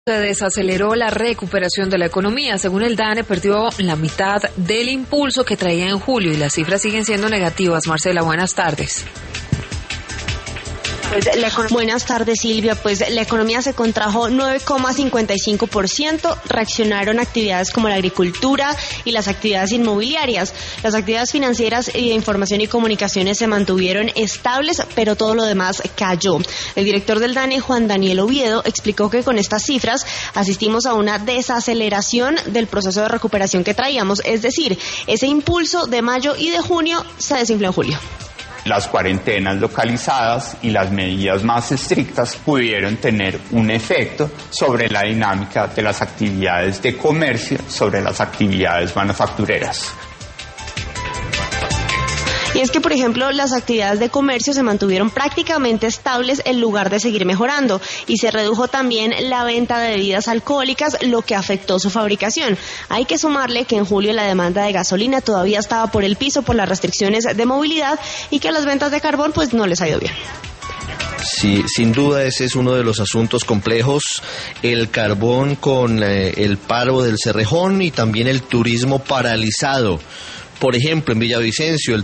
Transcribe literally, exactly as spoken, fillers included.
Se desaceleró la recuperación de la economía. Según el DANE, perdió la mitad del impulso que traía en julio y las cifras siguen siendo negativas. Marcela, buenas tardes. Pues la economía... Buenas tardes, Silvia. Pues la economía se contrajo nueve coma cincuenta y cinco por ciento. Reaccionaron actividades como la agricultura y las actividades inmobiliarias. Las actividades financieras y de información y comunicaciones se mantuvieron estables, pero todo lo demás cayó. El director del DANE, Juan Daniel Oviedo, explicó que con estas cifras asistimos a una desaceleración del proceso de recuperación que traíamos. Es decir, ese impulso de mayo y de junio se desinfló en julio. Las cuarentenas localizadas y las medidas más estrictas pudieron tener un efecto sobre la dinámica de las actividades de comercio, sobre las actividades manufactureras. Y es que, por ejemplo, las actividades de comercio se mantuvieron prácticamente estables en lugar de seguir mejorando y se redujo también la venta de bebidas alcohólicas, lo que afectó su fabricación. Hay que sumarle que en julio la demanda de gasolina todavía estaba por el piso por las restricciones de movilidad y que a las ventas de carbón pues no les ha ido bien. Sí, sin duda ese es uno de los asuntos complejos, el carbón con eh, el paro del Cerrejón y también el turismo paralizado. Por ejemplo, en Villavicencio el